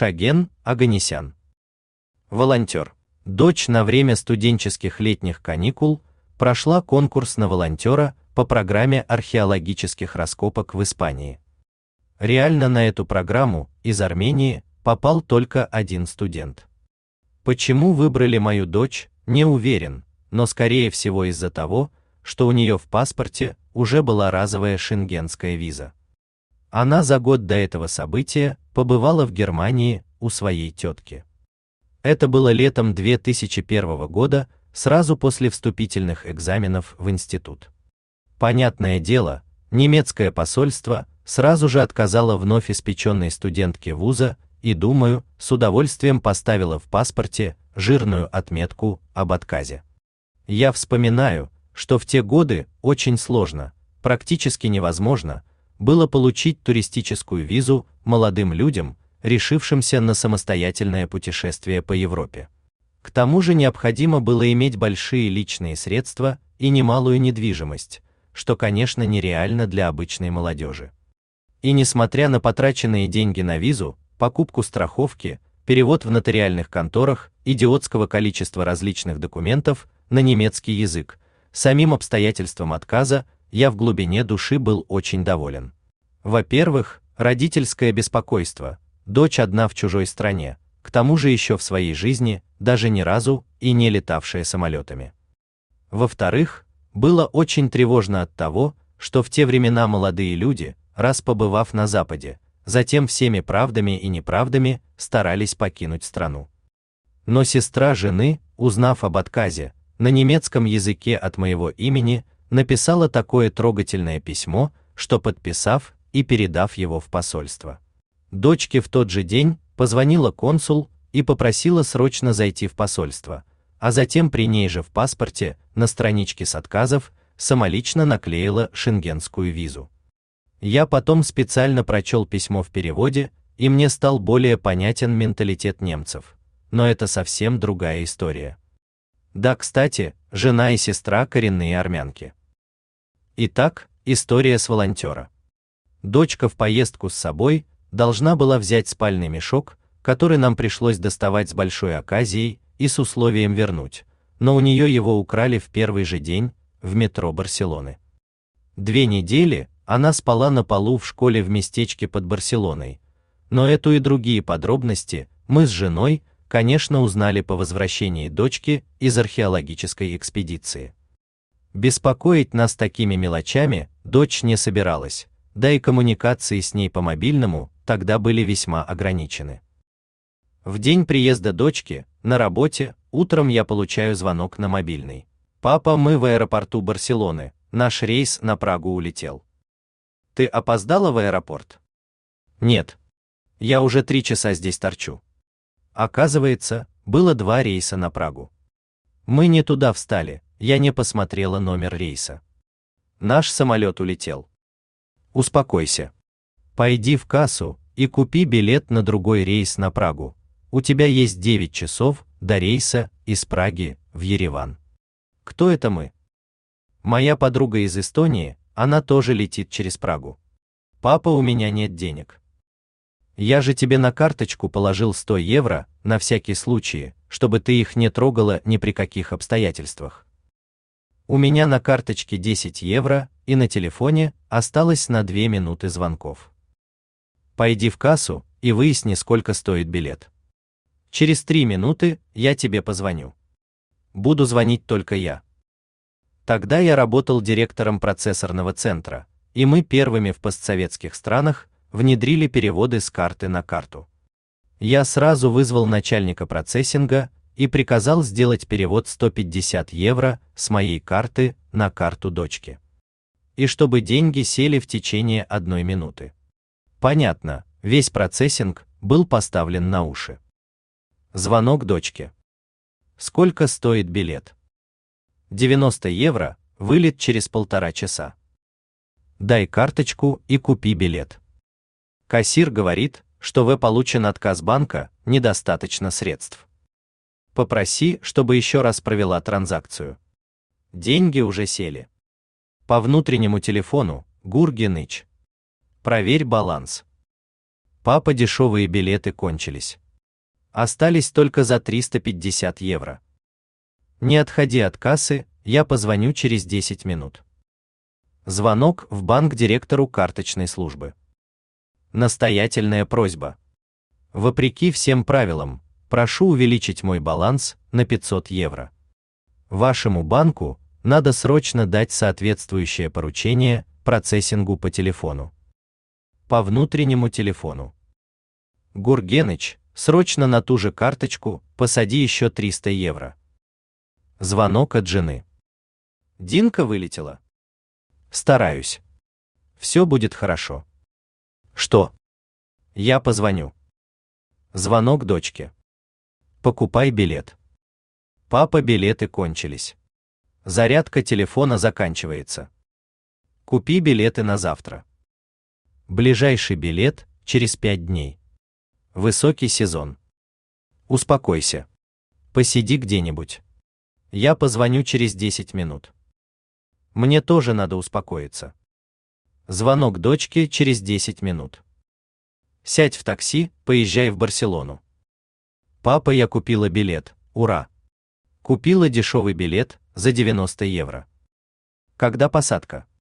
Шаген Оганесян. Волонтер. Дочь на время студенческих летних каникул прошла конкурс на волонтера по программе археологических раскопок в Испании. Реально на эту программу из Армении попал только один студент. Почему выбрали мою дочь, не уверен, но скорее всего из-за того, что у нее в паспорте уже была разовая шенгенская виза. Она за год до этого события побывала в Германии у своей тетки. Это было летом 2001 года, сразу после вступительных экзаменов в институт. Понятное дело, немецкое посольство сразу же отказало вновь испеченной студентке вуза и, думаю, с удовольствием поставило в паспорте жирную отметку об отказе. Я вспоминаю, что в те годы очень сложно, практически невозможно, было получить туристическую визу молодым людям, решившимся на самостоятельное путешествие по Европе. К тому же необходимо было иметь большие личные средства и немалую недвижимость, что, конечно, нереально для обычной молодежи. И несмотря на потраченные деньги на визу, покупку страховки, перевод в нотариальных конторах, идиотского количества различных документов на немецкий язык, самим обстоятельством отказа я в глубине души был очень доволен. Во-первых, родительское беспокойство, дочь одна в чужой стране, к тому же еще в своей жизни даже ни разу и не летавшая самолетами. Во-вторых, было очень тревожно от того, что в те времена молодые люди, раз побывав на Западе, затем всеми правдами и неправдами старались покинуть страну. Но сестра жены, узнав об отказе, на немецком языке от моего имени, написала такое трогательное письмо, что, подписав и передав его в посольство, дочке в тот же день позвонила консул и попросила срочно зайти в посольство, а затем при ней же в паспорте, на страничке с отказов, самолично наклеила шенгенскую визу. Я потом специально прочел письмо в переводе, и мне стал более понятен менталитет немцев, но это совсем другая история. Да, кстати, жена и сестра коренные армянки. Итак, история с волонтера. Дочка в поездку с собой должна была взять спальный мешок, который нам пришлось доставать с большой оказией и с условием вернуть, но у нее его украли в первый же день в метро Барселоны. 2 недели она спала на полу в школе в местечке под Барселоной, но эту и другие подробности мы с женой, конечно, узнали по возвращении дочки из археологической экспедиции. Беспокоить нас такими мелочами дочь не собиралась, да и коммуникации с ней по мобильному тогда были весьма ограничены. В день приезда дочки, на работе, утром я получаю звонок на мобильный. «Папа, мы в аэропорту Барселоны, наш рейс на Прагу улетел». «Ты опоздала в аэропорт?» «Нет. Я уже 3 часа здесь торчу». Оказывается, было 2 рейса на Прагу. Мы не туда встали, я не посмотрела номер рейса. Наш самолет улетел. Успокойся. Пойди в кассу и купи билет на другой рейс на Прагу. У тебя есть 9 часов до рейса из Праги в Ереван. Кто это мы? Моя подруга из Эстонии, она тоже летит через Прагу. Папа, у меня нет денег. Я же тебе на карточку положил 100 евро, на всякий случай, чтобы ты их не трогала ни при каких обстоятельствах. У меня на карточке 10 евро, и на телефоне осталось на 2 минуты звонков. Пойди в кассу и выясни, сколько стоит билет. Через 3 минуты я тебе позвоню. Буду звонить только я. Тогда я работал директором процессорного центра, и мы первыми в постсоветских странах внедрили переводы с карты на карту. Я сразу вызвал начальника процессинга и приказал сделать перевод 150 евро с моей карты на карту дочки. И чтобы деньги сели в течение 1 минуты. Понятно, весь процессинг был поставлен на уши. Звонок дочке. Сколько стоит билет? 90 евро, вылет через 1,5 часа. Дай карточку и купи билет. Кассир говорит, что получен отказ банка, недостаточно средств. Попроси, чтобы еще раз провела транзакцию. Деньги уже сели. По внутреннему телефону, Гургеныч. Проверь баланс. Папа, дешевые билеты кончились. Остались только за 350 евро. Не отходи от кассы, я позвоню через 10 минут. Звонок в банк директору карточной службы. Настоятельная просьба. Вопреки всем правилам, прошу увеличить мой баланс на 500 евро. Вашему банку надо срочно дать соответствующее поручение процессингу по телефону. По внутреннему телефону. Гургеныч, срочно на ту же карточку посади еще 300 евро. Звонок от жены. Динка вылетела. Стараюсь. Все будет хорошо. Что? Я позвоню. Звонок дочке. Покупай билет. Папа, билеты кончились. Зарядка телефона заканчивается. Купи билеты на завтра. Ближайший билет через 5 дней. Высокий сезон. Успокойся. Посиди где-нибудь. Я позвоню через 10 минут. Мне тоже надо успокоиться. Звонок дочке через 10 минут. Сядь в такси, поезжай в Барселону. Папа, я купила билет, ура! Купила дешевый билет за 90 евро. Когда посадка?